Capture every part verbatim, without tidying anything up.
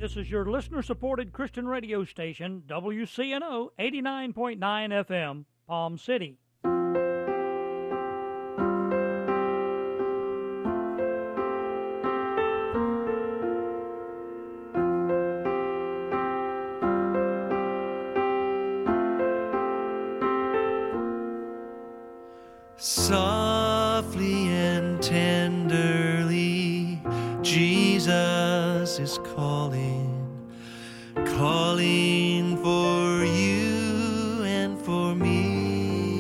This is your listener-supported Christian radio station, W C N O eighty-nine point nine F M, Palm City. Softly and tenderly, Jesus is calling, calling for you and for me.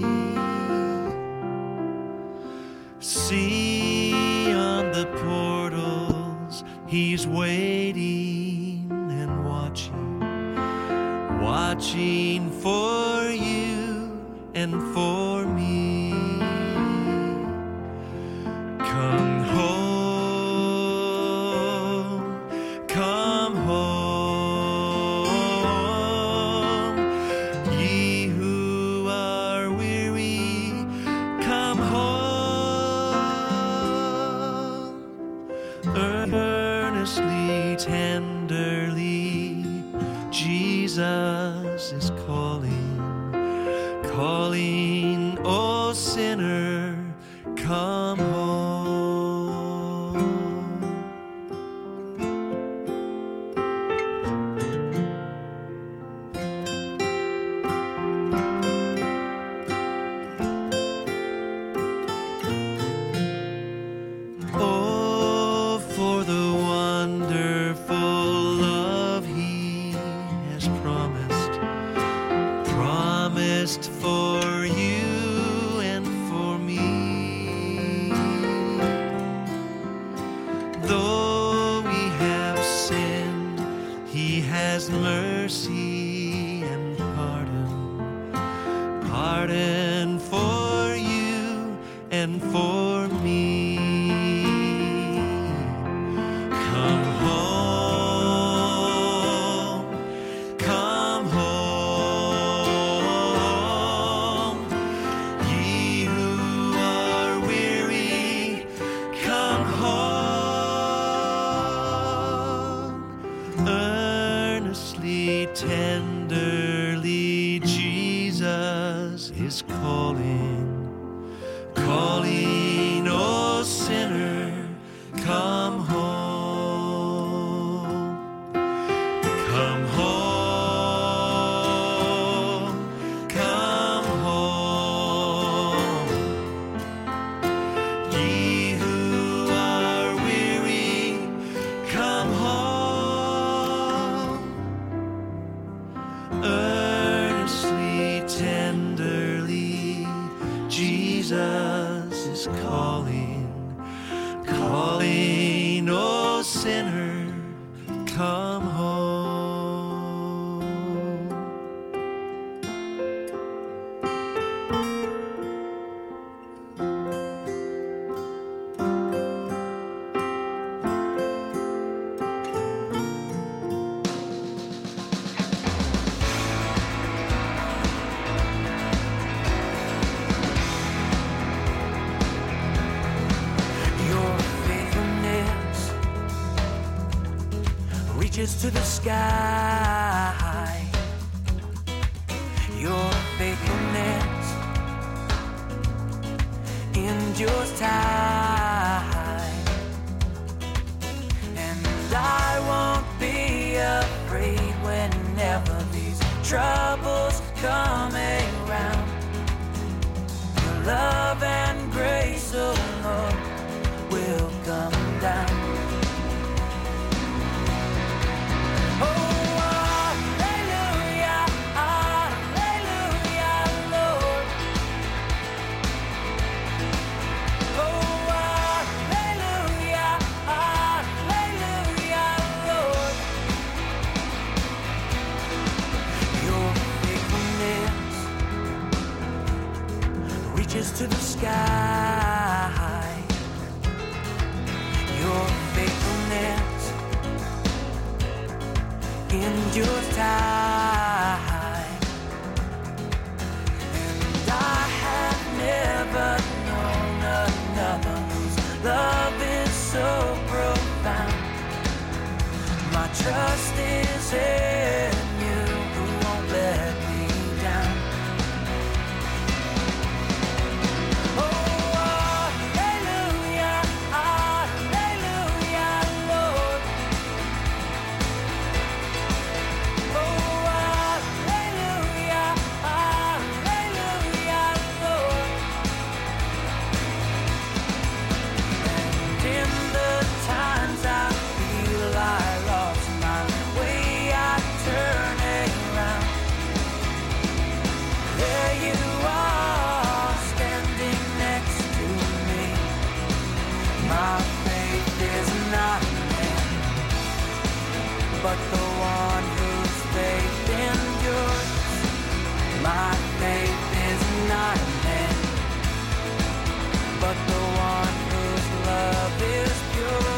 See on the portals, He's waiting and watching, watching for you and for me. Come home, come home, ye who are weary, come home. Earnestly, tenderly, Jesus is calling, calling, O sinner, come home. Oh, for the wonderful love He has promised, promised for you and for me. Though we have sinned, He has mercy and pardon, pardon for you and for me. Come home, come home, ye who are weary, come home. Earnestly, tenderly, Jesus is calling, calling, O sinner, come home. Come home, come home, ye who are weary, come home. Earnestly, tenderly, Jesus is calling, calling, O sinner, come home. Your faithfulness reaches to the sky. Your faithfulness endures time, and I won't be afraid whenever these troubles come around. Your love and grace alone will come down. Oh, hallelujah, hallelujah, Lord. Oh, hallelujah, hallelujah, Lord. Your faithfulness reaches to the sky. Your faithfulness endures time, and I have never known another whose love is so profound. My trust is in you, who won't let me down. Oh, hallelujah, hallelujah, Lord. Oh, hallelujah, hallelujah, Lord. And in the times I feel I lost my way, I turn around. There you are, standing next to me. My faith is not in man, but the one whose faith endures. My faith is not in man, but the one whose love is pure.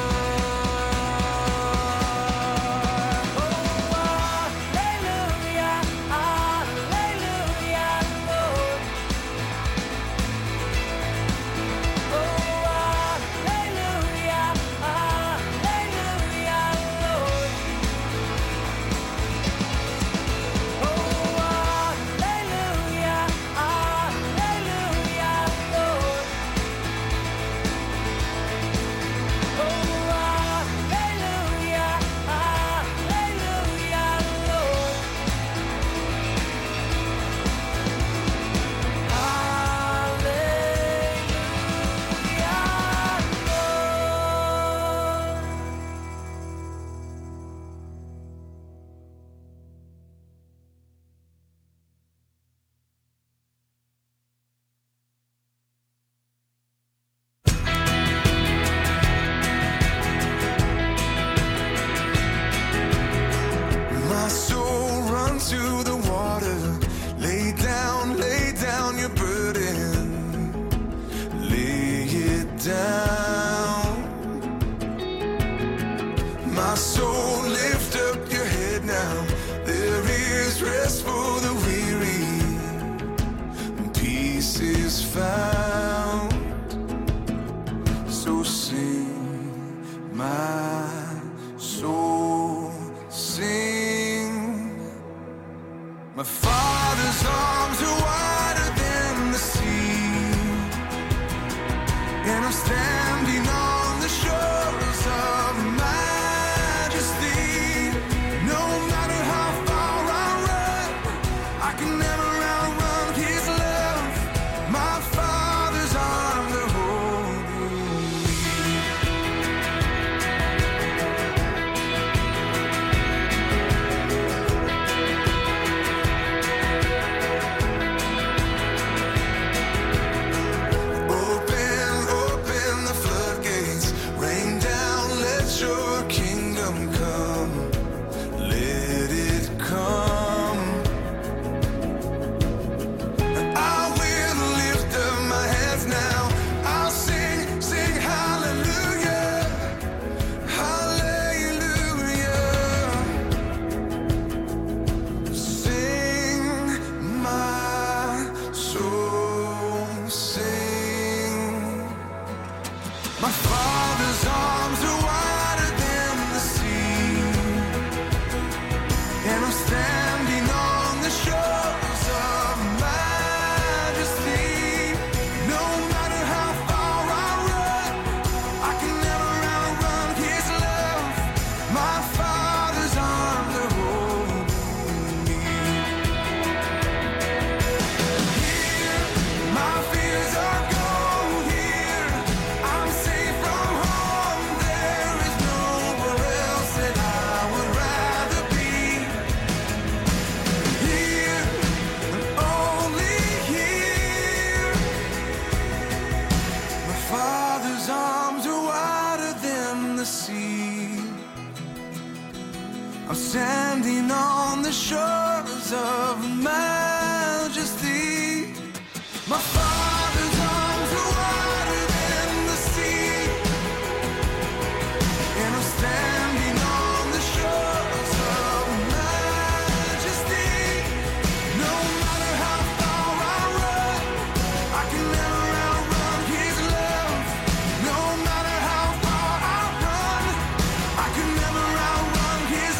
Oh, hallelujah, hallelujah, Lord. Oh, hallelujah, hallelujah, Lord. Oh, hallelujah, hallelujah, Lord. Oh, hallelujah, hallelujah, Lord. My soul runs to the water. Lay down, lay down your burden. Lay it down. My soul, lift up your head now. There is rest for the weary. Peace is found. So sing, my soul, sing. My Father's arms are wider than the sea, and I'm standing on the shores of majesty. No matter how far I run, I can never outrun His love. My Father's arms are holding me. Open, open the floodgates. Rain down, let your kingdom come. Let it come. I will lift up my hands now. I'll sing, sing hallelujah. Hallelujah. Sing, my soul, sing. My Father's arms are wider than the sea, and I'm standing on the shores of majesty. No matter how far I run, I can never outrun His love. My Father's arms are holding me. Here, my fears are gone. Here, I'm safe from harm. There is nowhere else that I would rather be. Here, and only here. My Father's arms are wider than the sea. I'm standing on the shores of majesty. My Father's arms are wider than the sea, and I'm standing on the shores of majesty. No matter how far I run, I can never outrun His love. No matter how far I run, I can never outrun His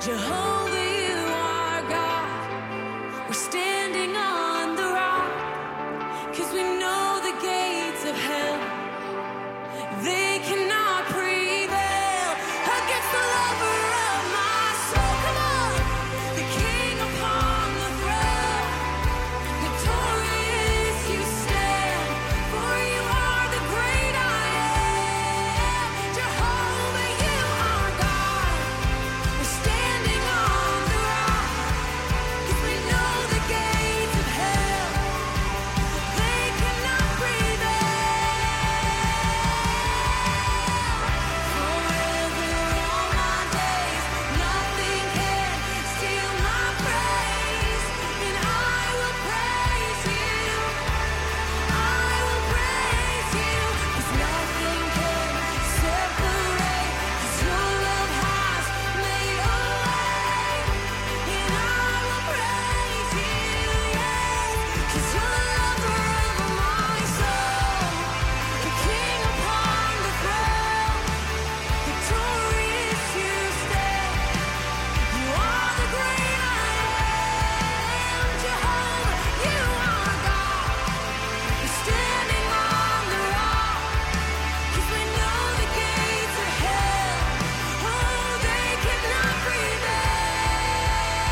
Jehovah, you are God. We're standing on the rock, 'cause we know the gates of hell, they cannot prevail against the lover of my soul. Come on, the King upon the throne, victorious you stand, for you are the great I am. Jehovah, you are God. We're standing on the rock, 'cause we know the gates of hell, they cannot prevail. Forever all my days, nothing can steal my praise, and I will praise you. I will praise you, 'cause nothing can separate, 'cause your love has made a way, and I will praise you, yes, 'cause you're the lover of my soul, the King upon the throne, victorious you stand, you are the great I am. Jehovah, you are God. We're standing on the rock, 'cause we know the gates of hell, oh, they cannot prevail.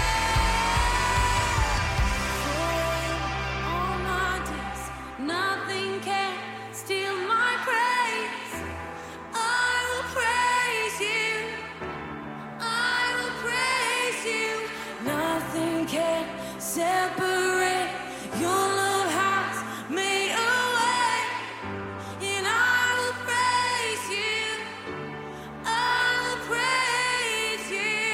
For all my days, nothing can steal my praise. I will praise you. I will praise you. Nothing can separate. Your love has made a way, and I will praise you. I will praise you.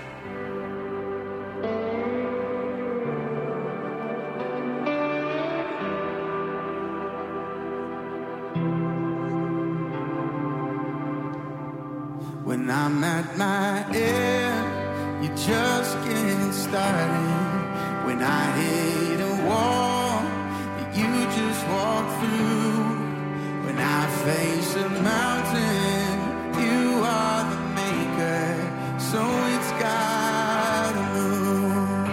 When I'm at my end, you just get started. When I hit a wall, you just walk through. When I face a mountain, you are the maker, so it's gotta move.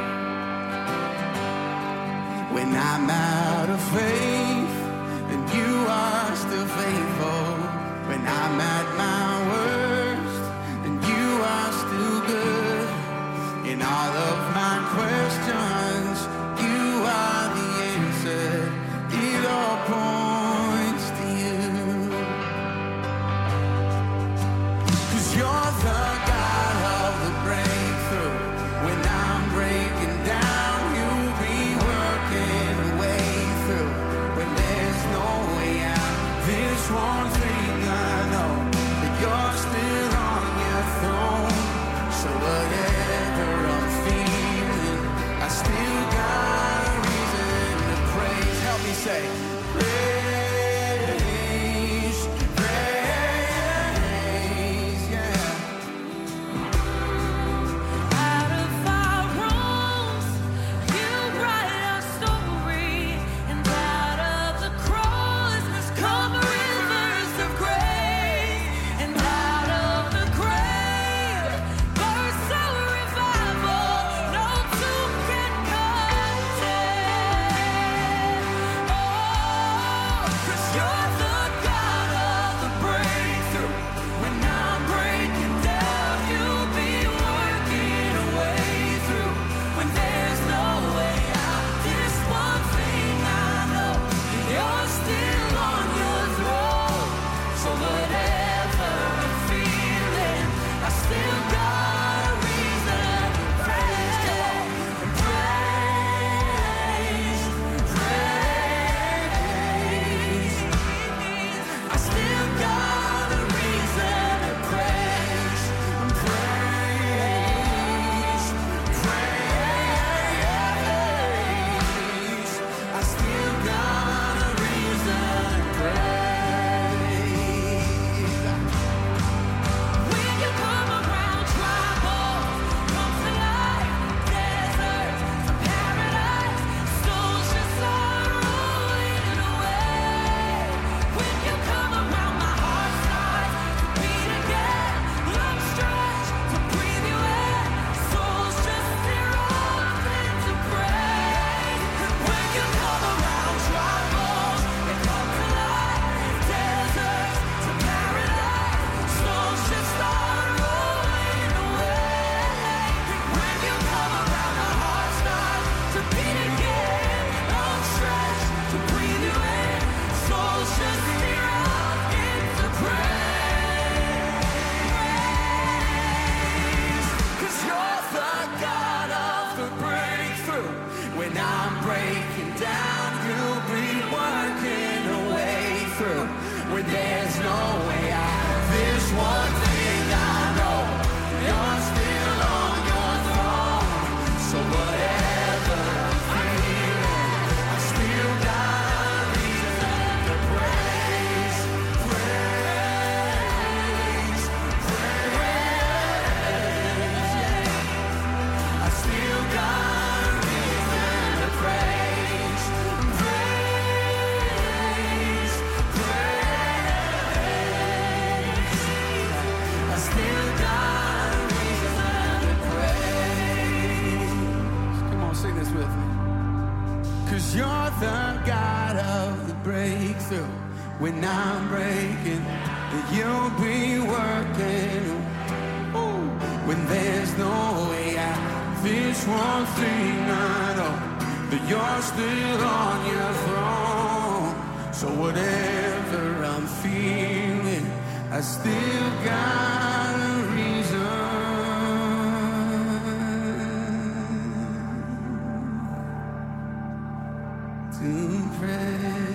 When I'm out of faith, then you are still faithful. When I'm at my worst, then you are still good. In all of my questions, you are the answer. It all points to you. 'Cause you're the God of the breakthrough. When I'm breaking down, you'll be working a way through. When there's no way out, this one thing I know, that you're still on your throne. So whatever I'm feeling, I still got a reason to praise. Help me say, praise, praise, yeah. Out of our wrongs, you write our story, and out of the cross come rivers of grace, and out of the grave bursts a revival no tomb can contain. Oh, the God of the breakthrough. When I'm breaking, that you'll be working. Ooh. When there's no way out, this one thing I know, that you're still on your throne. So whatever I'm feeling, I still got a reason to praise.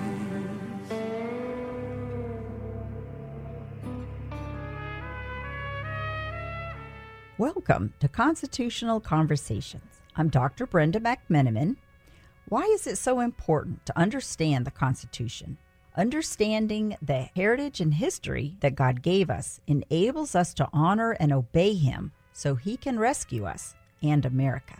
Welcome to Constitutional Conversations. I'm Doctor Brenda McMenamin. Why is it so important to understand the Constitution? Understanding the heritage and history that God gave us enables us to honor and obey Him so He can rescue us and America.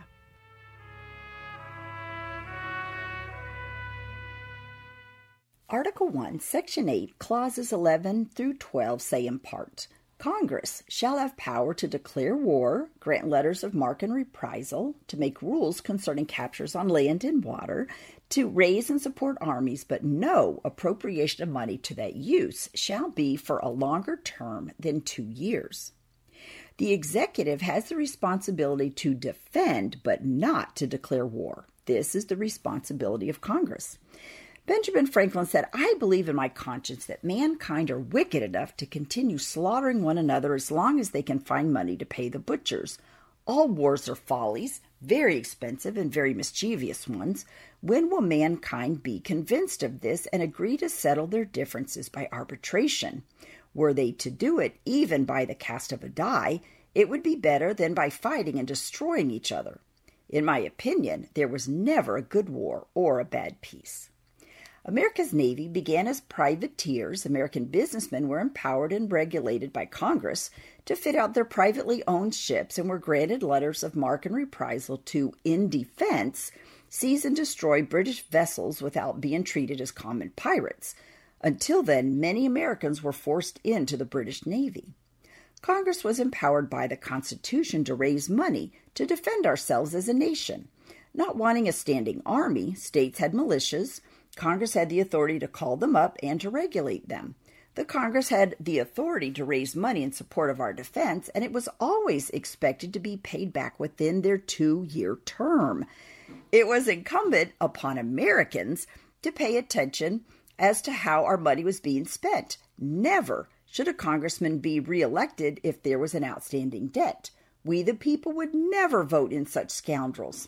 Article one, Section eight, Clauses eleven through twelve say in part, Congress shall have power to declare war, grant letters of marque and reprisal, to make rules concerning captures on land and water, to raise and support armies, but no appropriation of money to that use shall be for a longer term than two years. The executive has the responsibility to defend, but not to declare war. This is the responsibility of Congress. Benjamin Franklin said, I believe in my conscience that mankind are wicked enough to continue slaughtering one another as long as they can find money to pay the butchers. All wars are follies, very expensive and very mischievous ones. When will mankind be convinced of this and agree to settle their differences by arbitration? Were they to do it even by the cast of a die, it would be better than by fighting and destroying each other. In my opinion, there was never a good war or a bad peace. America's Navy began as privateers. American businessmen were empowered and regulated by Congress to fit out their privately owned ships and were granted letters of marque and reprisal to, in defense, seize and destroy British vessels without being treated as common pirates. Until then, many Americans were forced into the British Navy. Congress was empowered by the Constitution to raise money to defend ourselves as a nation. Not wanting a standing army, states had militias. Congress had the authority to call them up and to regulate them. The Congress had the authority to raise money in support of our defense, and it was always expected to be paid back within their two-year term. It was incumbent upon Americans to pay attention as to how our money was being spent. Never should a congressman be reelected if there was an outstanding debt. We, the people, would never vote in such scoundrels.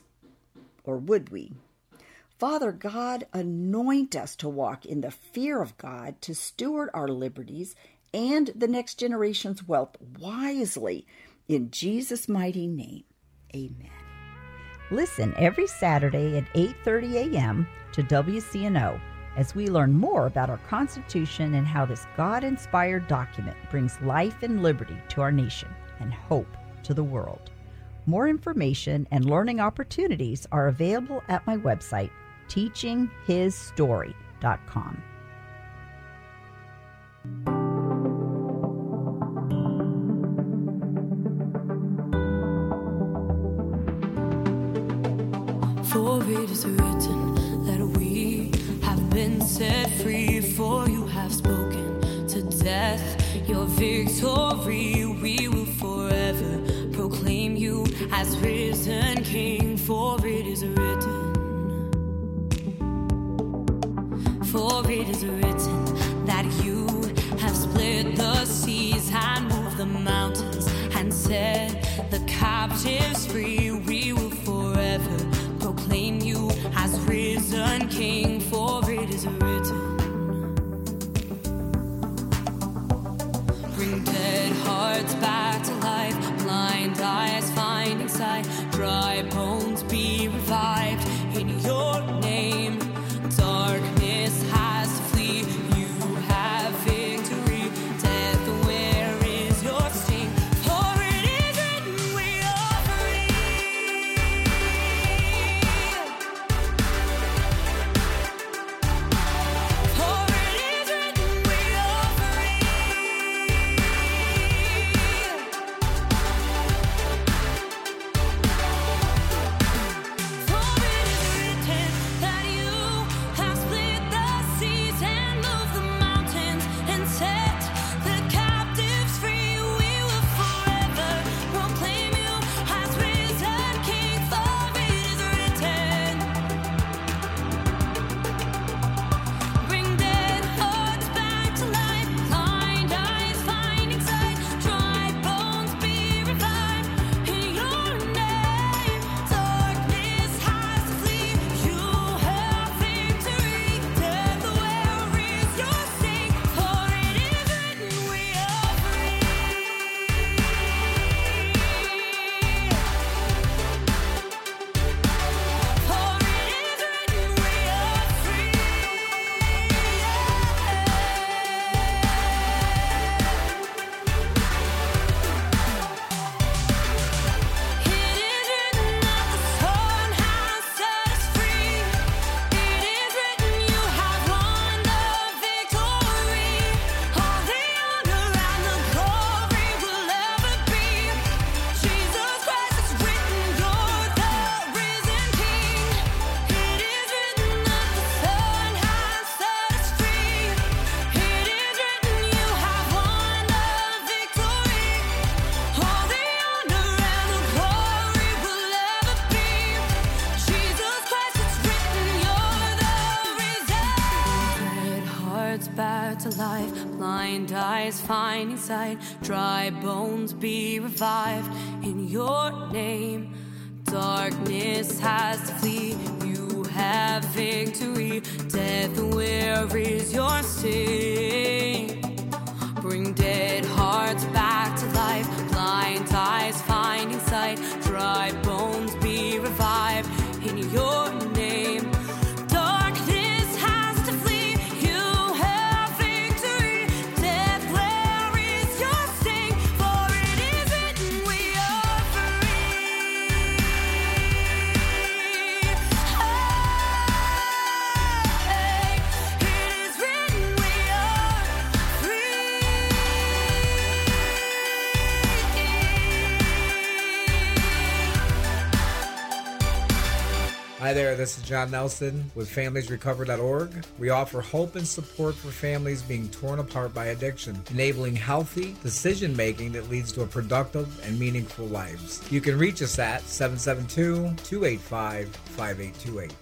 Or would we? Father God, anoint us to walk in the fear of God, to steward our liberties and the next generation's wealth wisely. In Jesus' mighty name, amen. Listen every Saturday at eight thirty a.m. to W C N O as we learn more about our Constitution and how this God-inspired document brings life and liberty to our nation and hope to the world. More information and learning opportunities are available at my website, teaching his story dot com. For it is written that we have been set free, for you have spoken to death your victory. We will forever proclaim you as risen King, for it is written. For it is written that you have split the seas and moved the mountains and set the captives free. We will forever proclaim you as risen King, for it is written. Bring dead hearts back to life, blind eyes finding sight, dry bones be revived in your name. Darkness has to flee, you have victory. Death, where is your sting? For it is written we are free. to life, blind eyes finding sight, dry bones be revived in your name. Darkness has to flee, you have victory. Death, where is your sting? Bring dead hearts back to life, blind eyes finding sight, dry bones be revived in your name. Darkness has to flee, you have victory. Death, where is your sting? For it is written we are free. Hey, it is written we are free. Hi there, this is John Nelson with families recover dot org. We offer hope and support for families being torn apart by addiction, enabling healthy decision-making that leads to a productive and meaningful lives. You can reach us at seven seven two, two eight five, five eight two eight.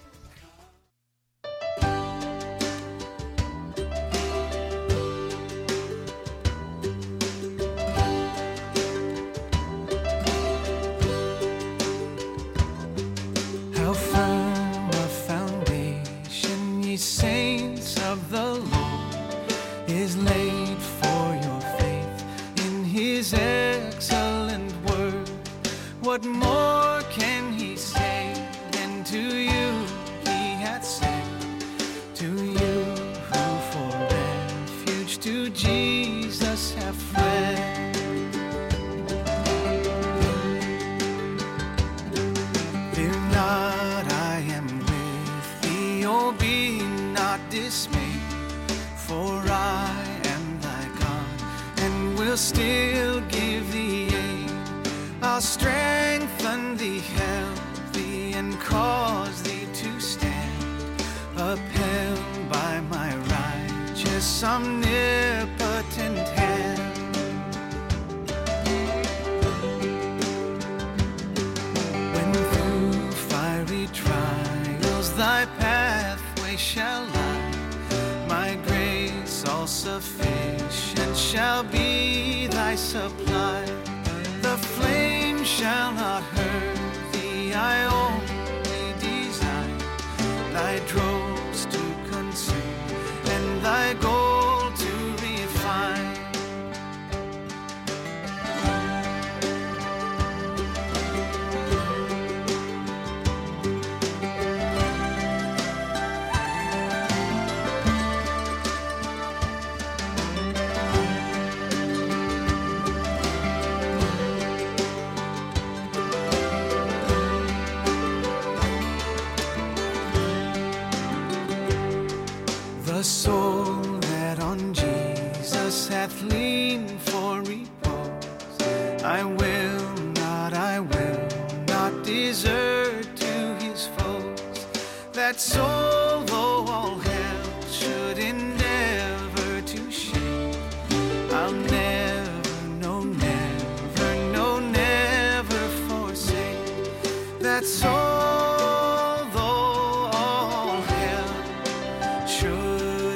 How firm a foundation, ye saints of the Lord, is laid for your faith in his excellent word. What more can he say than to you he hath said? To you who for refuge to Jesus have fled. Fear not, I am with thee, oh be not dismayed, for I am thy God, and will still give thee aid. I'll strengthen thee, help thee, and cause thee to stand, upheld by my righteous omnipotent hand. When through fiery trials thy pathway shall lie, my grace all sufficient shall be thy supply. The flame shall not hurt thee, I only desire thy dross to consume and thy gold to refine. The soul that on Jesus hath leaned for repose, I will not, I will not desert to his foes. That soul, though all hell should endeavor to shake, I'll never, no, never, no, never forsake. That soul, though all hell should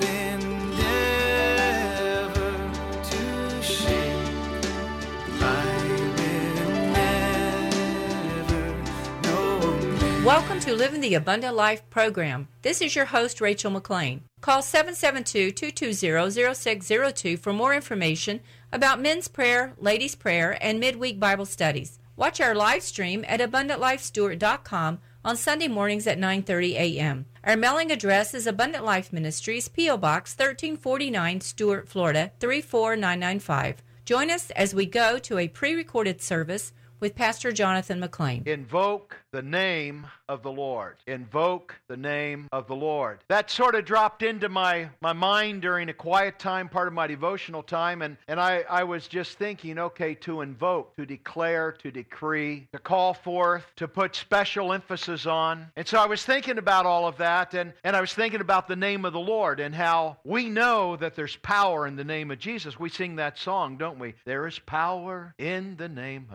endeavor to shake, I will never, no, never. Welcome to Living the Abundant Life program. This is your host, Rachel McLean. Call seven seven two, two two zero, zero six zero two for more information about men's prayer, ladies' prayer, and midweek Bible studies. Watch our live stream at abundant life stewart dot com on Sunday mornings at nine thirty a.m. Our mailing address is Abundant Life Ministries, P O. Box thirteen forty-nine, Stuart, Florida, three four nine nine five. Join us as we go to a pre-recorded service with Pastor Jonathan McLean. Invoke the name of the Lord. Invoke the name of the Lord. That sort of dropped into my, my mind during a quiet time, part of my devotional time, and, and I, I was just thinking, okay, to invoke, to declare, to decree, to call forth, to put special emphasis on. And so I was thinking about all of that, and, and I was thinking about the name of the Lord and how we know that there's power in the name of Jesus. We sing that song, don't we? There is power in the name of Jesus.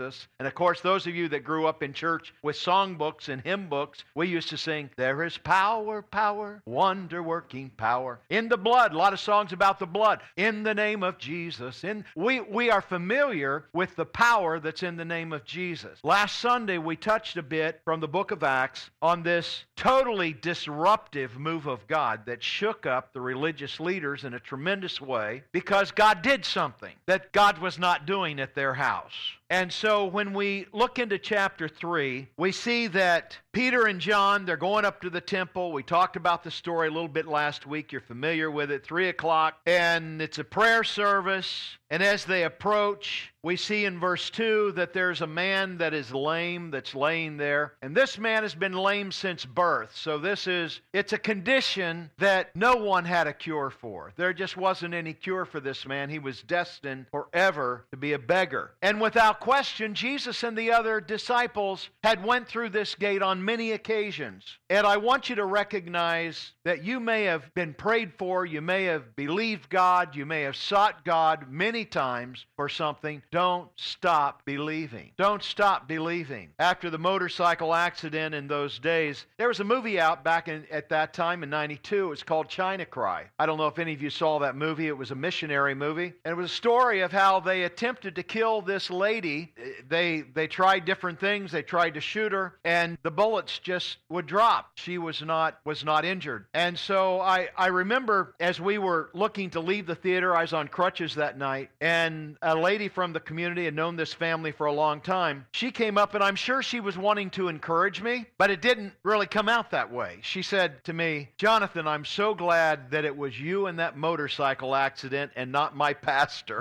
Jesus. And of course, those of you that grew up in church with songbooks and hymn books, we used to sing, there is power, power, wonder-working power in the blood. A lot of songs about the blood. In the name of Jesus. In, we, we are familiar with the power that's in the name of Jesus. Last Sunday, we touched a bit from the book of Acts on this totally disruptive move of God that shook up the religious leaders in a tremendous way because God did something that God was not doing at their house. And so when we look into chapter three, we see that Peter and John, they're going up to the temple. We talked about the story a little bit last week. You're familiar with it. Three o'clock, and it's a prayer service. And as they approach, we see in verse two that there's a man that is lame that's laying there. And this man has been lame since birth. So this is, it's a condition that no one had a cure for. There just wasn't any cure for this man. He was destined forever to be a beggar. And without question, Jesus and the other disciples had went through this gate on many occasions. And I want you to recognize that you may have been prayed for, you may have believed God, you may have sought God many times for something. Don't stop believing. Don't stop believing. After the motorcycle accident in those days, there was a movie out back in, at that time in ninety-two. It's called China Cry. I don't know if any of you saw that movie. It was a missionary movie. And it was a story of how they attempted to kill this lady. They, they tried different things. They tried to shoot her, and the bullets just would drop. She was not, was not injured. And so I, I remember as we were looking to leave the theater, I was on crutches that night, and a lady from the community had known this family for a long time. She came up, and I'm sure she was wanting to encourage me, but it didn't really come out that way. She said to me, Jonathan, I'm so glad that it was you in that motorcycle accident and not my pastor.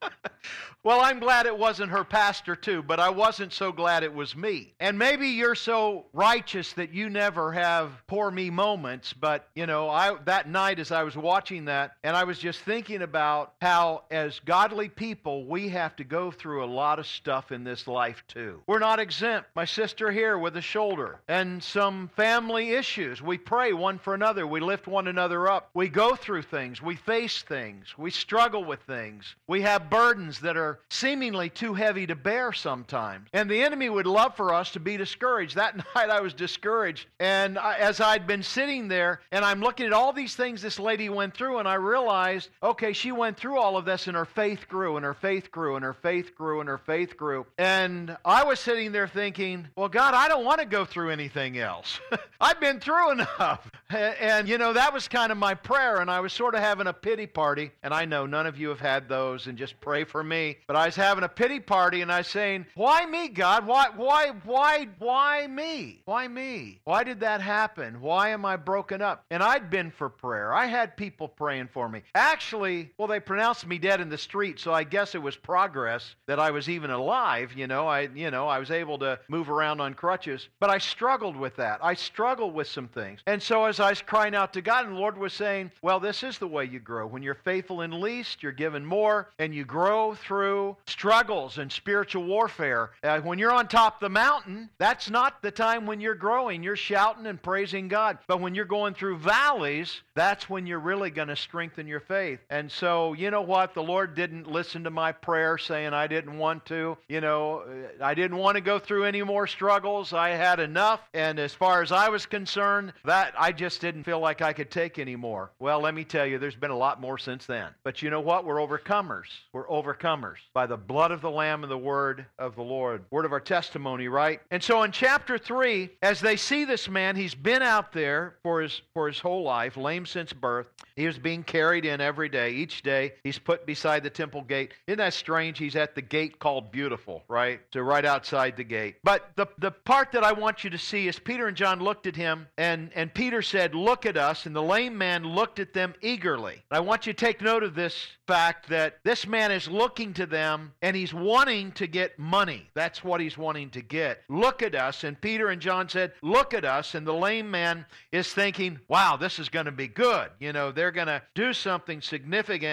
Well, I'm glad it wasn't her pastor too, but I wasn't so glad it was me. And maybe you're so righteous that you never have poor me moments, but you know, I that night as I was watching that, and I was just thinking about how as godly people, we have to go through a lot of stuff in this life too. We're not exempt. My sister here with a shoulder and some family issues. We pray one for another. We lift one another up. We go through things. We face things. We struggle with things. We have burdens that are seemingly too heavy to bear sometimes. And the enemy would love for us to be discouraged. That night I was discouraged. And I, as I'd been sitting there and I'm looking at all these things this lady went through, and I realized, okay, she went through all of this and her faith grew and her faith grew and her faith grew and her faith grew. And I was sitting there thinking, well, God, I don't want to go through anything else. I've been through enough. And, and, you know, that was kind of my prayer. And I was sort of having a pity party. And I know none of you have had those, and just pray for me. But I was having a pity party, and I was saying, why me, God? Why, why, why, why me? Why me? Why did that happen? Why am I broken up? And I'd been for prayer. I had people praying for me. Actually, well, they pronounced me dead in the street, so I guess it was progress that I was even alive. You know, I, you know, I was able to move around on crutches, but I struggled with that. I struggled with some things. And so as I was crying out to God, and the Lord was saying, well, this is the way you grow. When you're faithful in least, you're given more, and you grow through struggles and spiritual warfare. Uh, when you're on top of the mountain, that's not the time when you're growing. You're shouting and praising God. But when you're going through valleys, that's when you're really going to strengthen your faith. And so, you know what? The Lord didn't listen to my prayer saying I didn't want to. You know, I didn't want to go through any more struggles. I had enough. And as far as I was concerned, that I just didn't feel like I could take anymore. Well, let me tell you, there's been a lot more since then. But you know what? We're overcomers. We're overcomers by the blood of the Lamb and the word of the Lord. Word of our testimony, right? And so in chapter three, as they see this man, he's been out there for his for his whole life, lame since birth. He was being carried in every day. Each day, he's put beside the temple gate. Isn't that strange? He's at the gate called Beautiful, right? So right outside the gate. But the, the part that I want you to see is Peter and John looked at him, and, and Peter said, look at us. And the lame man looked at them eagerly. I want you to take note of this fact that this man is looking to them, and he's wanting to get money. That's what he's wanting to get. Look at us. And Peter and John said, look at us. And the lame man is thinking, wow, this is going to be good. You know, they're going to do something significant.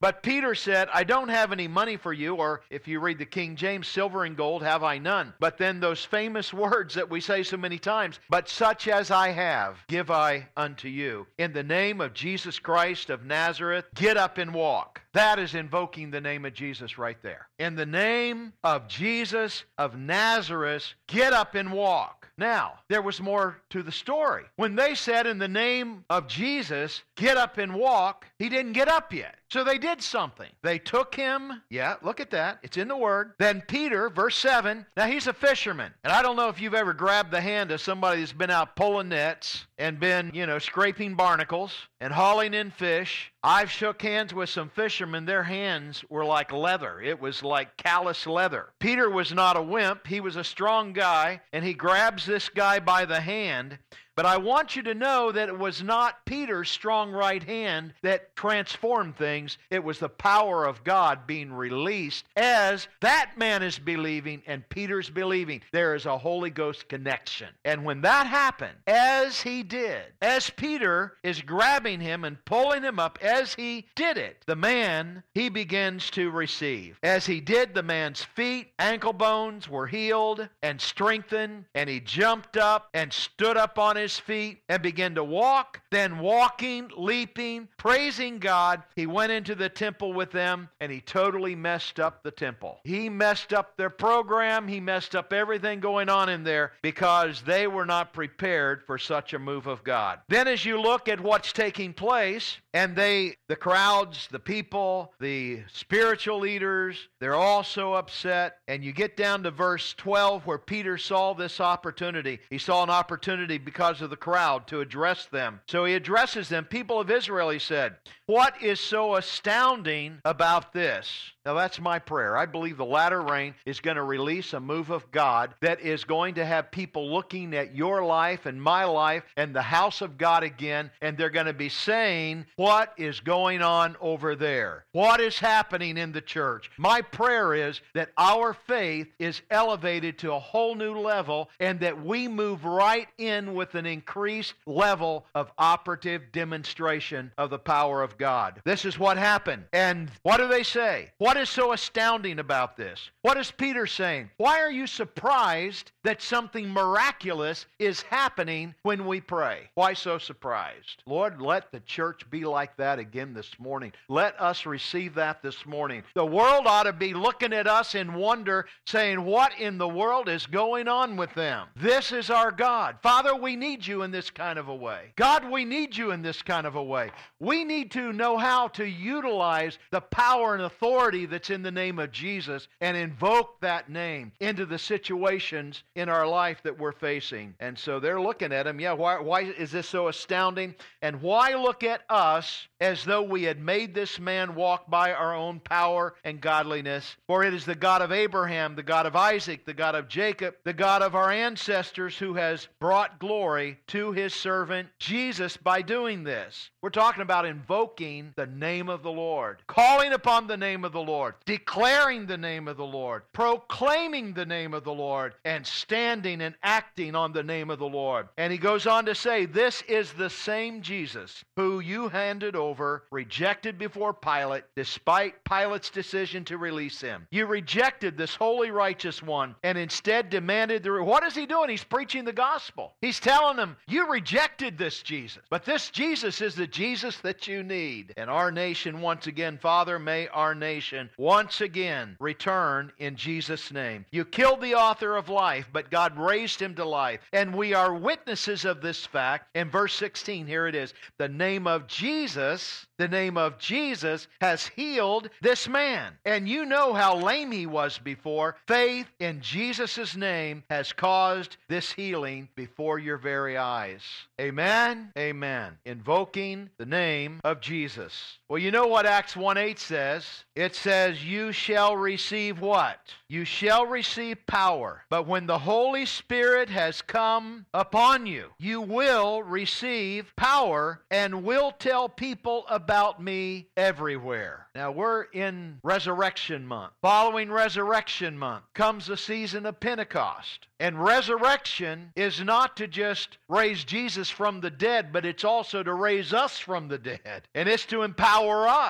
But Peter said, I don't have any money for you, or if you read the King James, silver and gold have I none. But then those famous words that we say so many times, but such as I have, give I unto you. In the name of Jesus Christ of Nazareth, get up and walk. That is invoking the name of Jesus right there. In the name of Jesus of Nazareth, get up and walk. Now, there was more to the story. When they said in the name of Jesus, get up and walk, he didn't get up yet. So they did something. They took him, yeah, look at that. It's in the Word. Then Peter, verse seven, now he's a fisherman. And I don't know if you've ever grabbed the hand of somebody that's been out pulling nets and been, you know, scraping barnacles and hauling in fish. I've shook hands with some fishermen. Their hands were like leather. It was like callous leather. Peter was not a wimp. He was a strong guy, and he grabs this guy by the hand. But I want you to know that it was not Peter's strong right hand that transformed things. It was the power of God being released as that man is believing and Peter's believing. There is a Holy Ghost connection. And when that happened, as he did, as Peter is grabbing him and pulling him up, as he did it, the man, he begins to receive. As he did, the man's feet, ankle bones were healed and strengthened, and he jumped up and stood up on his feet and began to walk. Then walking, leaping, praising God, he went into the temple with them, and he totally messed up the temple. He messed up their program. He messed up everything going on in there because they were not prepared for such a move of God. Then as you look at what's taking place, and they, the crowds, the people, the spiritual leaders, they're all so upset. And you get down to verse twelve where Peter saw this opportunity. He saw an opportunity because of the crowd to address them. So he addresses them. People of Israel, he said, what is so astounding about this? Now that's my prayer. I believe the latter rain is going to release a move of God that is going to have people looking at your life and my life and the house of God again, and they're going to be saying, what is going on over there? What is happening in the church? My prayer is that our faith is elevated to a whole new level and that we move right in with an increased level of operative demonstration of the power of God. This is what happened. And what do they say? What is so astounding about this? What is Peter saying? Why are you surprised that something miraculous is happening when we pray? Why so surprised? Lord, let the church be like that again this morning. Let us receive that this morning. The world ought to be looking at us in wonder, saying, what in the world is going on with them? This is our God. Father, we need you in this kind of a way. God, we need you in this kind of a way. We need to know how to utilize the power and authority that's in the name of Jesus and invoke that name into the situations in our life that we're facing. And so they're looking at him. Yeah, why, why is this so astounding? And why look at us as though we had made this man walk by our own power and godliness? For it is the God of Abraham, the God of Isaac, the God of Jacob, the God of our ancestors who has brought glory to his servant Jesus by doing this. We're talking about invoking the name of the Lord, calling upon the name of the Lord, declaring the name of the Lord, proclaiming the name of the Lord, and standing and acting on the name of the Lord. And he goes on to say, this is the same Jesus who you handed over, rejected before Pilate, despite Pilate's decision to release him. You rejected this holy, righteous one, and instead demanded the... What is he doing? He's preaching the gospel. He's telling them, you rejected this Jesus, but this Jesus is the Jesus that you need. And our nation, once again, Father, may our nation once again return in Jesus' name. You killed the author of life, but God raised him to life. And we are witnesses of this fact. In verse sixteen, here it is. The name of Jesus, the name of Jesus has healed this man. And you know how lame he was before. Faith in Jesus' name has caused this healing before your very eyes. Amen? Amen. Invoking the name of Jesus. Well, you know what Acts one eight says? It says, you shall receive what? You shall receive power. But when the Holy Spirit has come upon you, you will receive power and will tell people about me everywhere. Now, we're in Resurrection Month. Following Resurrection Month comes the season of Pentecost. And resurrection is not to just raise Jesus from the dead, but it's also to raise us from the dead. And it's to empower us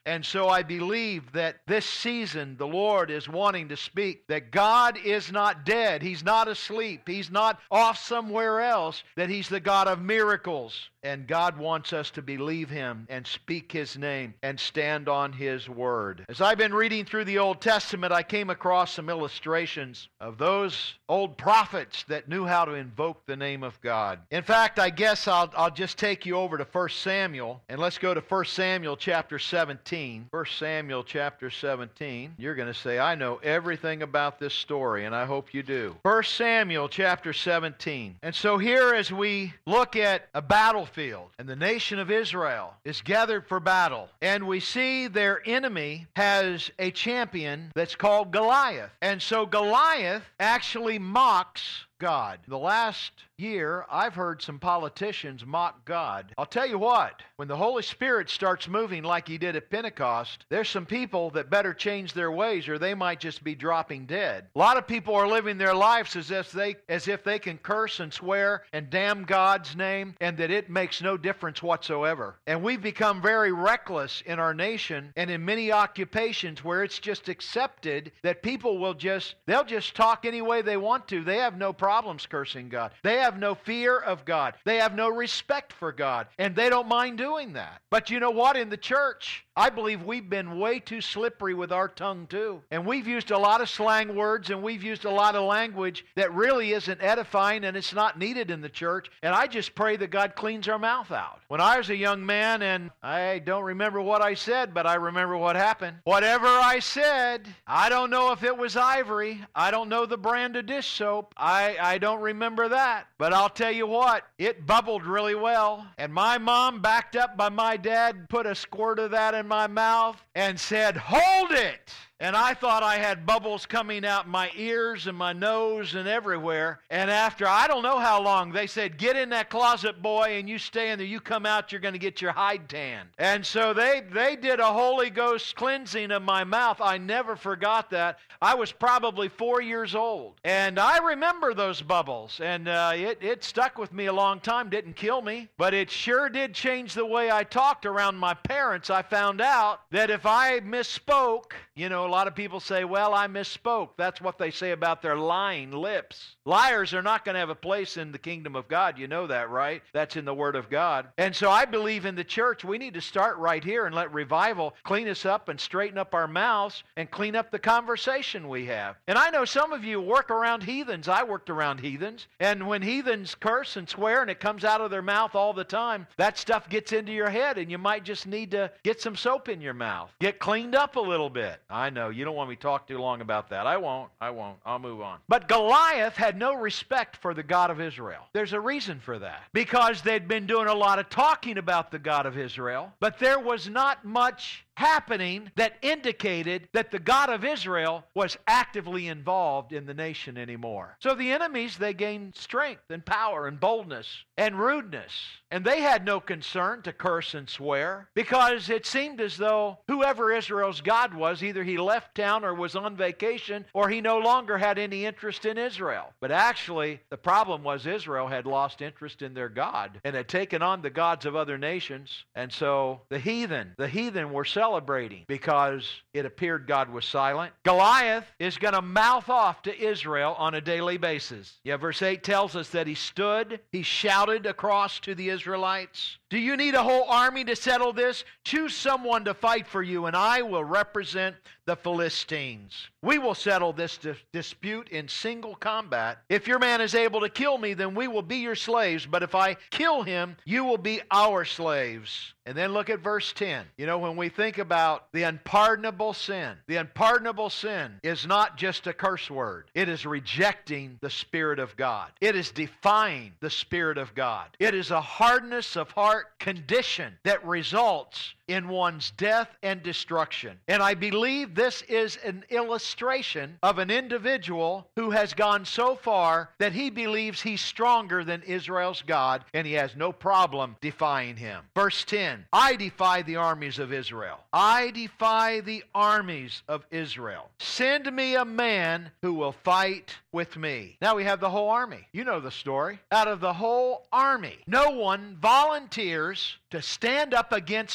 And so I believe that this season the Lord is wanting to speak that God is not dead. He's not asleep. He's not off somewhere else, that He's the God of miracles. And God wants us to believe Him and speak His name and stand on His word. As I've been reading through the Old Testament, I came across some illustrations of those old prophets that knew how to invoke the name of God. In fact, I guess I'll, I'll just take you over to First Samuel, and let's go to First Samuel chapter seventeen. First Samuel chapter seventeen. You're going to say, I know everything about this story, and I hope you do. First Samuel chapter seventeen. And so here as we look at a battlefield, and the nation of Israel is gathered for battle, and we see their enemy has a champion that's called Goliath. And so Goliath actually mocks God. The last year, I've heard some politicians mock God. I'll tell you what, when the Holy Spirit starts moving like He did at Pentecost, there's some people that better change their ways or they might just be dropping dead. A lot of people are living their lives as if they, as if they can curse and swear and damn God's name and that it makes no difference whatsoever. And we've become very reckless in our nation and in many occupations where it's just accepted that people will just, they'll just talk any way they want to. They have no problem problems cursing God. They have no fear of God. They have no respect for God, and they don't mind doing that. But you know what? In the church, I believe we've been way too slippery with our tongue too. And we've used a lot of slang words and we've used a lot of language that really isn't edifying and it's not needed in the church. And I just pray that God cleans our mouth out. When I was a young man, and I don't remember what I said, but I remember what happened. Whatever I said, I don't know if it was Ivory. I don't know the brand of dish soap. I, I don't remember that. But I'll tell you what, it bubbled really well. And my mom, backed up by my dad, put a squirt of that in my mouth and said, "Hold it!" And I thought I had bubbles coming out my ears and my nose and everywhere. And after, I don't know how long, they said, "Get in that closet, boy, and you stay in there. You come out, you're going to get your hide tanned." And so they, they did a Holy Ghost cleansing of my mouth. I never forgot that. I was probably four years old. And I remember those bubbles. And uh, it, it stuck with me a long time. Didn't kill me. But it sure did change the way I talked around my parents. I found out that if I misspoke, you know, a lot of people say, "Well, I misspoke." That's what they say about their lying lips. Liars are not going to have a place in the kingdom of God. You know that, right? That's in the Word of God. And so I believe in the church, we need to start right here and let revival clean us up and straighten up our mouths and clean up the conversation we have. And I know some of you work around heathens. I worked around heathens. And when heathens curse and swear and it comes out of their mouth all the time, that stuff gets into your head and you might just need to get some soap in your mouth. Get cleaned up a little bit. I know, you don't want me to talk too long about that. I won't. I won't. I'll move on. But Goliath had no respect for the God of Israel. There's a reason for that. Because they'd been doing a lot of talking about the God of Israel, but there was not much happening that indicated that the God of Israel was actively involved in the nation anymore. So the enemies, they gained strength and power and boldness and rudeness. And they had no concern to curse and swear because it seemed as though whoever Israel's God was, either he left town or was on vacation or he no longer had any interest in Israel. But actually, the problem was Israel had lost interest in their God and had taken on the gods of other nations. And so the heathen, the heathen were celebrating because it appeared God was silent. Goliath is going to mouth off to Israel on a daily basis. Yeah, verse eight tells us that he stood, he shouted across to the Israelites, "Do you need a whole army to settle this? Choose someone to fight for you, and I will represent the Philistines. We will settle this dis- dispute in single combat. If your man is able to kill me, then we will be your slaves. But if I kill him, you will be our slaves." And then look at verse ten. You know, when we think about the unpardonable sin, the unpardonable sin is not just a curse word. It is rejecting the Spirit of God. It is defying the Spirit of God. It is a hardness of heart condition that results in one's death and destruction. And I believe this is an illustration of an individual who has gone so far that he believes he's stronger than Israel's God, and he has no problem defying him. Verse ten, "I defy the armies of Israel. I defy the armies of Israel. Send me a man who will fight with me." Now we have the whole army. You know the story. Out of the whole army, no one volunteers to stand up against this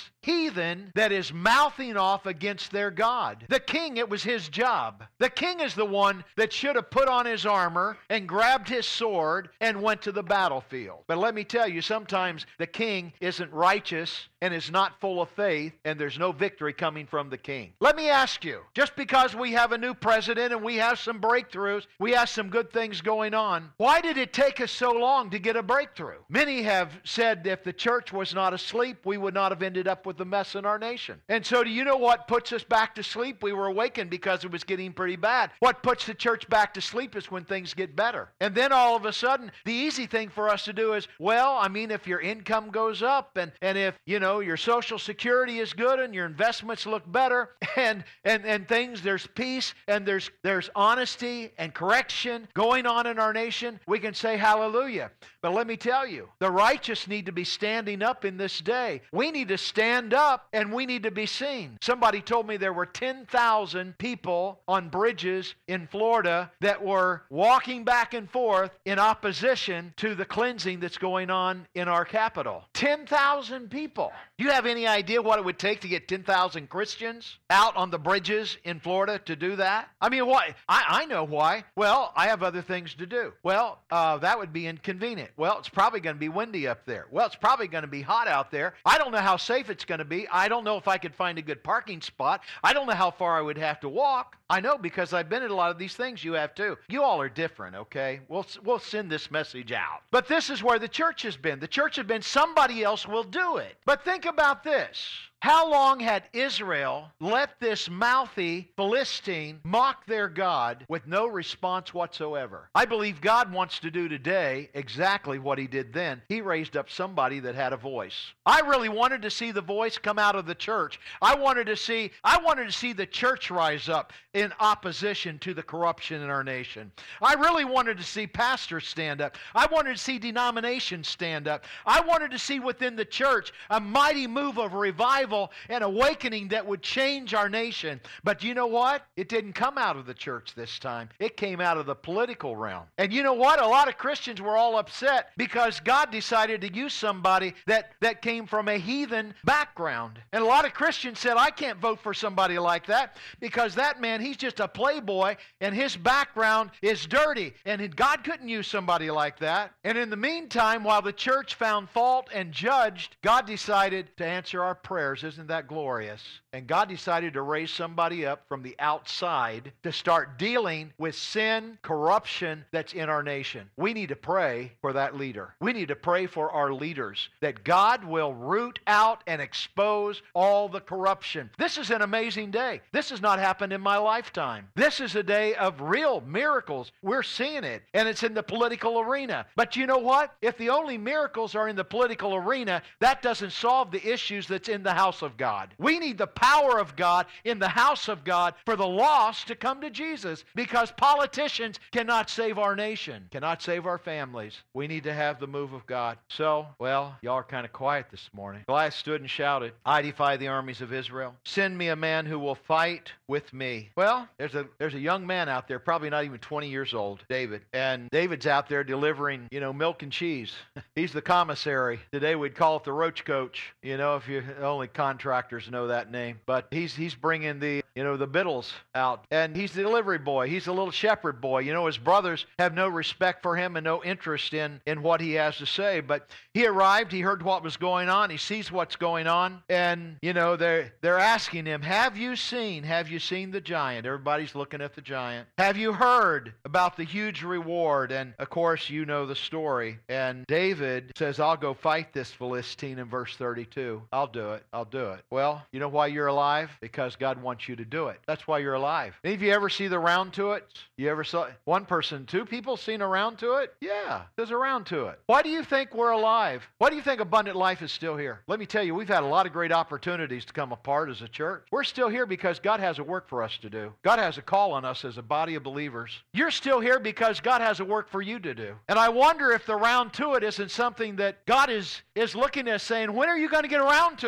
this heathen that is mouthing off against their God. The king, it was his job. The king is the one that should have put on his armor and grabbed his sword and went to the battlefield. But let me tell you, sometimes the king isn't righteous and is not full of faith, and there's no victory coming from the king. Let me ask you, just because we have a new president and we have some breakthroughs, we have some good things going on, why did it take us so long to get a breakthrough? Many have said if the church was not asleep, we would not have ended up with the mess in our nation. And so do you know what puts us back to sleep? We were awakened because it was getting pretty bad. What puts the church back to sleep is when things get better. And then all of a sudden, the easy thing for us to do is, well, I mean, if your income goes up and, and if, you know, your Social Security is good and your investments look better and, and, and things, there's peace and there's, there's honesty and correction going on in our nation, we can say hallelujah. But let me tell you, the righteous need to be standing up in this day. We need to stand up and we need to be seen. Somebody told me there were ten thousand people on bridges in Florida that were walking back and forth in opposition to the cleansing that's going on in our capital. ten thousand people. Do you have any idea what it would take to get ten thousand Christians out on the bridges in Florida to do that? I mean, why? I, I know why. Well, I have other things to do. Well, uh, that would be inconvenient. Well, it's probably going to be windy up there. Well, it's probably going to be hot out there. I don't know how safe it's going to be. I don't know if I could find a good parking spot. I don't know how far I would have to walk. I know because I've been at a lot of these things. You have too. You all are different, okay? We'll, we'll send this message out. But this is where the church has been. The church has been somebody else will do it. But think about this. How long had Israel let this mouthy Philistine mock their God with no response whatsoever? I believe God wants to do today exactly what he did then. He raised up somebody that had a voice. I really wanted to see the voice come out of the church. I wanted to see, I wanted to see the church rise up in opposition to the corruption in our nation. I really wanted to see pastors stand up. I wanted to see denominations stand up. I wanted to see within the church a mighty move of revival and awakening that would change our nation. But you know what? It didn't come out of the church this time. It came out of the political realm. And you know what? A lot of Christians were all upset because God decided to use somebody that, that came from a heathen background. And a lot of Christians said, I can't vote for somebody like that because that man, he's just a playboy and his background is dirty. And God couldn't use somebody like that. And in the meantime, while the church found fault and judged, God decided to answer our prayers. Isn't that glorious? And God decided to raise somebody up from the outside to start dealing with sin, corruption that's in our nation. We need to pray for that leader. We need to pray for our leaders that God will root out and expose all the corruption. This is an amazing day. This has not happened in my lifetime. This is a day of real miracles. We're seeing it, and it's in the political arena. But you know what? If the only miracles are in the political arena, that doesn't solve the issues that's in the house of God. We need the power of God in the house of God for the lost to come to Jesus, because politicians cannot save our nation, cannot save our families. We need to have the move of God. So, well, y'all are kind of quiet this morning. Goliath stood and shouted, I defy the armies of Israel. Send me a man who will fight with me. Well, there's a there's a young man out there, probably not even twenty years old, David. And David's out there delivering, you know, milk and cheese. He's the commissary. Today we'd call it the roach coach. You know, if you only contractors know that name. But he's he's bringing the, you know, the victuals out. And he's the delivery boy. He's a little shepherd boy. You know, his brothers have no respect for him and no interest in, in what he has to say. But he arrived. He heard what was going on. He sees what's going on. And, you know, they're, they're asking him, have you seen, have you seen the giant? Everybody's looking at the giant. Have you heard about the huge reward? And, of course, you know the story. And David says, I'll go fight this Philistine in verse thirty-two. I'll do it. I'll do it. Well, you know why you're alive? Because God wants you to do it. That's why you're alive. Any of you ever see the round to it? You ever saw one person, two people seen a round to it? Yeah, there's a round to it. Why do you think we're alive? Why do you think Abundant Life is still here? Let me tell you, we've had a lot of great opportunities to come apart as a church. We're still here because God has a work for us to do. God has a call on us as a body of believers. You're still here because God has a work for you to do. And I wonder if the round to it isn't something that God is, is looking at saying, when are you going to get around to it? Uh,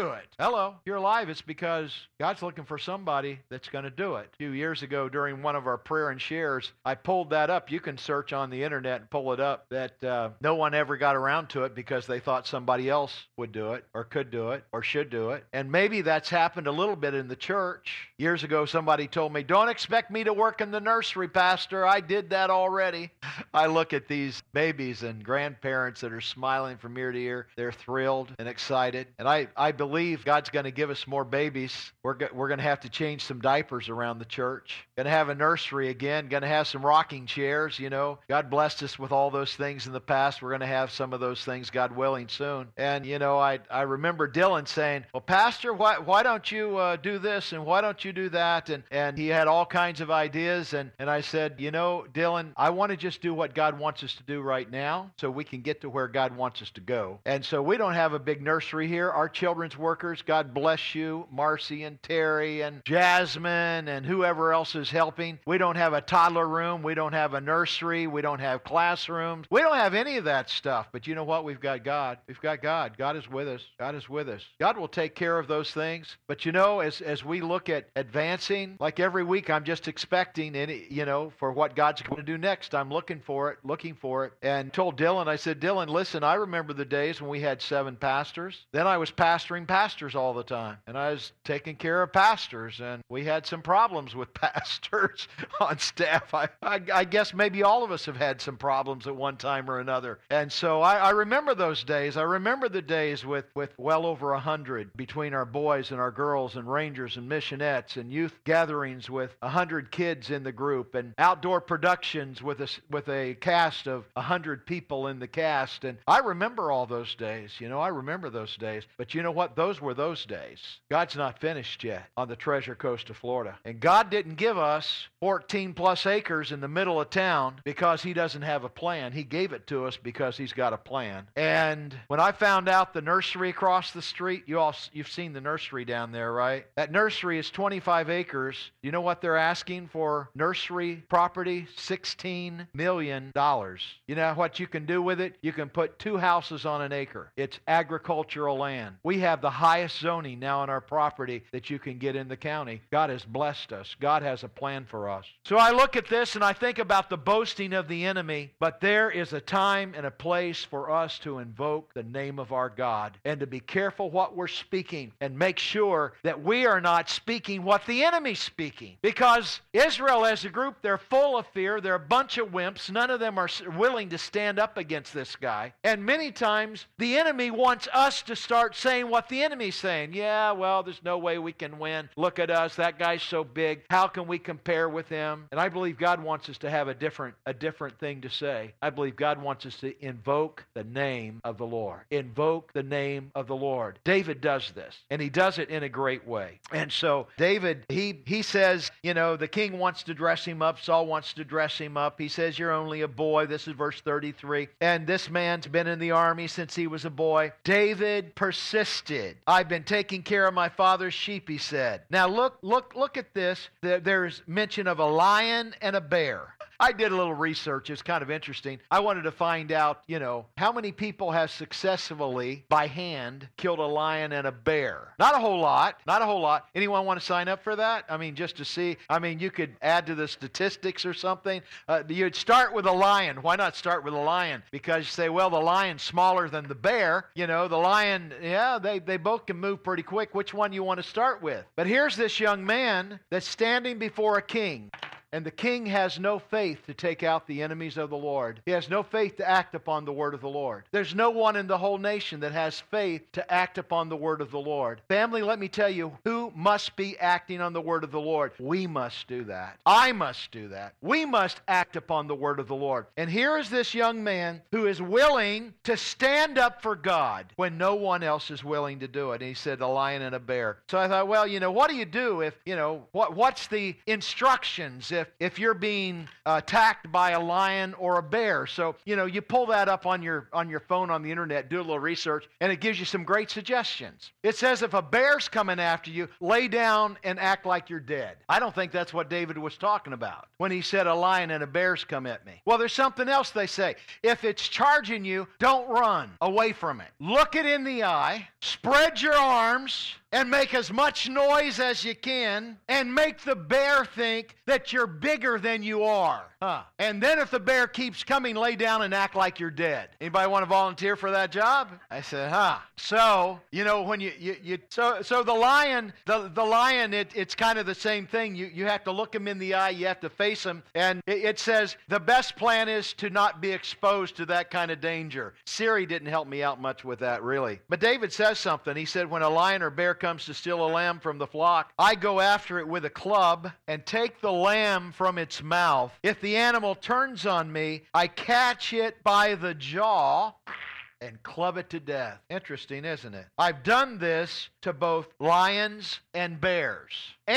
Hello, you're alive. It's because God's looking for somebody that's going to do it. A few years ago during one of our prayer and shares, I pulled that up. You can search on the internet and pull it up, that uh, no one ever got around to it because they thought somebody else would do it or could do it or should do it. And maybe that's happened a little bit in the church. Years ago, somebody told me, don't expect me to work in the nursery, Pastor. I did that already. I look at these babies and grandparents that are smiling from ear to ear. They're thrilled and excited. And I, I believe God's going to give us more babies. We're, go- we're going to have to change some diapers around the church. Going to have a nursery again. Going to have some rocking chairs, you know. God blessed us with all those things in the past. We're going to have some of those things, God willing, soon. And, you know, I, I remember Dylan saying, well, Pastor, why, why don't you uh, do this and why don't you do that? And, and he had all kinds of ideas. And, and I said, you know, Dylan, I want to just do what God wants us to do right now so we can get to where God wants us to go. And so we don't have a big nursery here. Our children's workers, God bless you, Marcy and Terry and Jasmine and whoever else is helping. We don't have a toddler room. We don't have a nursery. We don't have classrooms. We don't have any of that stuff. But you know what? We've got God. We've got God. God is with us. God is with us. God will take care of those things. But you know, as as we look at advancing, like every week, I'm just expecting any, you know, for what God's going to do next. I'm looking for it, looking for it. And told Dylan, I said, Dylan, listen, I remember the days when we had seven pastors. Then I was pastoring pastors all the time. And I was taking care of pastors. And we had some problems with pastors on staff. I, I, I guess maybe all of us have had some problems at one time or another. And so I, I remember those days. I remember the days with, with well over a hundred between our boys and our girls and rangers and missionettes and youth gatherings with a hundred kids in the group and outdoor productions with a, with a cast of a hundred people in the cast. And I remember all those days. You know, I remember those days. But you know what? Those were those days. God's not finished yet on the Treasure Coast of Florida. And God didn't give us fourteen plus acres in the middle of town because he doesn't have a plan. He gave it to us because he's got a plan. And when I found out the nursery across the street, you all, you've seen the nursery down there, right? That nursery is twenty-five acres. You know what they're asking for nursery property? sixteen million dollars. You know what you can do with it? You can put two houses on an acre. It's agricultural land. We have the highest zoning now on our property that you can get in the county. God has blessed us. God has a plan for us. So I look at this and I think about the boasting of the enemy, but there is a time and a place for us to invoke the name of our God and to be careful what we're speaking and make sure that we are not speaking what the enemy's speaking. Because Israel as a group, they're full of fear. They're a bunch of wimps. None of them are willing to stand up against this guy. And many times the enemy wants us to start saying what the enemy's saying. Yeah, well, there's no way we can win. Look at us. That guy's so big. How can we compare with him? And I believe God wants us to have a different, a different thing to say. I believe God wants us to invoke the name of the Lord. Invoke the name of the Lord. David does this, and he does it in a great way. And so David, he he says, you know, the king wants to dress him up. Saul wants to dress him up. He says, you're only a boy. This is verse thirty-three. And this man's been in the army since he was a boy. David persisted. I've been taking care of my father's sheep, he said. Now look, look, look at this. There, there's mention of a lion and a bear. I did a little research. It's kind of interesting. I wanted to find out, you know, how many people have successfully, by hand, killed a lion and a bear. Not a whole lot. Not a whole lot. Anyone want to sign up for that? I mean, just to see. I mean, you could add to the statistics or something. Uh, you'd start with a lion. Why not start with a lion? Because you say, well, the lion's smaller than the bear. You know, the lion, yeah, they, they both can move pretty quick. Which one you want to start with? But here's this young man that's standing before a king. And the king has no faith to take out the enemies of the Lord. He has no faith to act upon the word of the Lord. There's no one in the whole nation that has faith to act upon the word of the Lord. Family, let me tell you, who must be acting on the word of the Lord? We must do that. I must do that. We must act upon the word of the Lord. And here is this young man who is willing to stand up for God when no one else is willing to do it. And he said, a lion and a bear. So I thought, well, you know, what do you do if, you know, what what's the instructions if if you're being uh, attacked by a lion or a bear? So, you know, you pull that up on your on your phone on the internet, do a little research, and it gives you some great suggestions. It says if a bear's coming after you, lay down and act like you're dead. I don't think that's what David was talking about when he said a lion and a bear's come at me. Well, there's something else they say. If it's charging you, don't run away from it. Look it in the eye, spread your arms, and make as much noise as you can and make the bear think that you're bigger than you are. Huh. And then if the bear keeps coming, lay down and act like you're dead. Anybody want to volunteer for that job? I said, huh. So, you know, when you, you, you so so the lion, the, the lion, it, it's kind of the same thing. You, you have to look him in the eye, you have to face him, and it, it says the best plan is to not be exposed to that kind of danger. Siri didn't help me out much with that, really. But David says something. He said, when a lion or bear comes to steal a lamb from the flock, I go after it with a club and take the lamb from its mouth. If the animal turns on me, I catch it by the jaw and club it to death. Interesting, isn't it? I've done this to both lions and bears.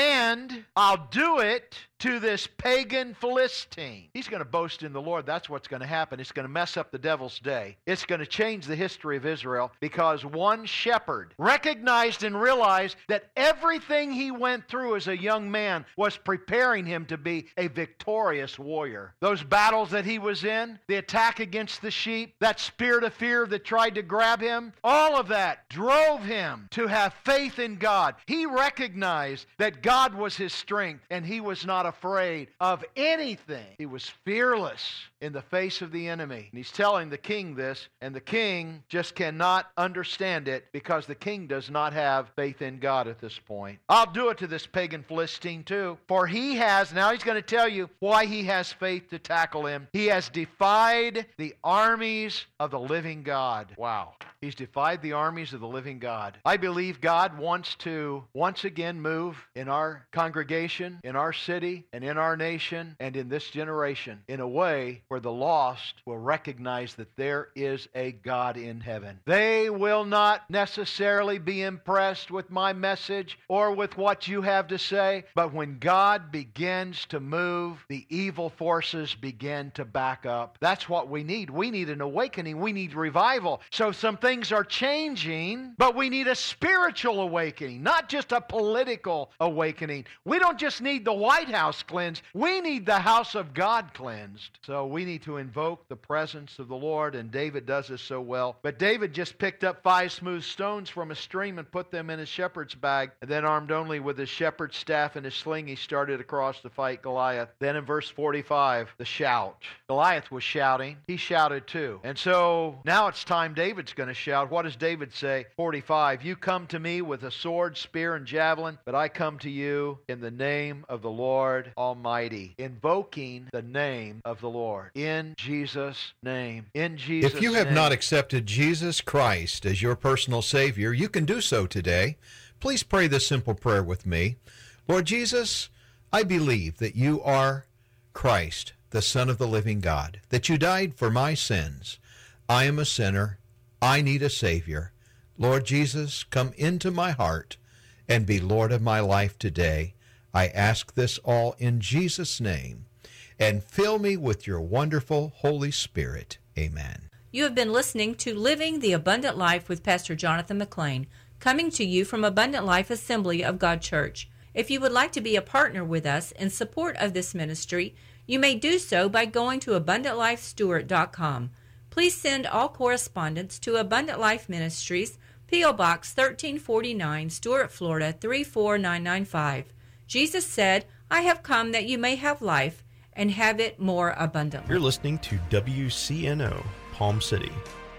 And I'll do it to this pagan Philistine. He's going to boast in the Lord. That's what's going to happen. It's going to mess up the devil's day. It's going to change the history of Israel because one shepherd recognized and realized that everything he went through as a young man was preparing him to be a victorious warrior. Those battles that he was in, the attack against the sheep, that spirit of fear that tried to grab him, all of that drove him to have faith in God. He recognized that God was his strength, and he was not afraid of anything. He was fearless in the face of the enemy. And he's telling the king this, and the king just cannot understand it because the king does not have faith in God at this point. I'll do it to this pagan Philistine too, for he has, now he's going to tell you why he has faith to tackle him. He has defied the armies of the living God. Wow. He's defied the armies of the living God. I believe God wants to once again move in our congregation, in our city, and in our nation, and in this generation in a way where the lost will recognize that there is a God in heaven. They will not necessarily be impressed with my message or with what you have to say, but when God begins to move, the evil forces begin to back up. That's what we need. We need an awakening. We need revival. So some things are changing, but we need a spiritual awakening, not just a political awakening. We don't just need the White House cleansed. We need the house of God cleansed. So we need to invoke the presence of the Lord, and David does this so well. But David just picked up five smooth stones from a stream and put them in his shepherd's bag, and then armed only with his shepherd's staff and his sling, he started across to fight Goliath. Then in verse forty-five, the shout. Goliath was shouting. He shouted too. And so now it's time David's going to shout. What does David say? forty-five, you come to me with a sword, spear, and javelin, but I come to you in the name of the Lord Almighty, invoking the name of the Lord. In Jesus' name. In Jesus' name. If you have not accepted Jesus Christ as your personal Savior, you can do so today. Please pray this simple prayer with me. Lord Jesus, I believe that you are Christ, the Son of the living God, that you died for my sins. I am a sinner. I need a Savior. Lord Jesus, come into my heart and be Lord of my life today. I ask this all in Jesus' name, and fill me with your wonderful Holy Spirit. Amen. You have been listening to Living the Abundant Life with Pastor Jonathan McLean, coming to you from Abundant Life Assembly of God Church. If you would like to be a partner with us in support of this ministry, you may do so by going to abundant life stewart dot com. Please send all correspondence to Abundant Life Ministries, P O Box thirteen forty-nine, Stuart, Florida three four nine nine five. Jesus said, I have come that you may have life and have it more abundantly. You're listening to W C N O, Palm City.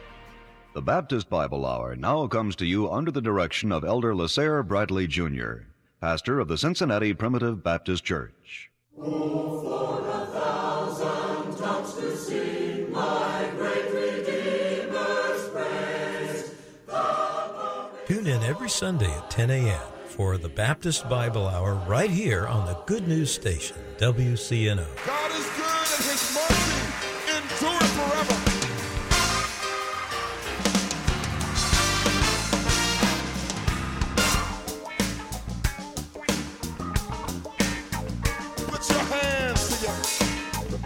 The Baptist Bible Hour now comes to you under the direction of Elder Lasare Bradley Junior, pastor of the Cincinnati Primitive Baptist Church. Oh, for a thousand tongues to sing my great Redeemer's praise. Tune in every Sunday at ten a.m. for the Baptist Bible Hour right here on the Good News Station, W C N O. God is good and his mercy endures forever.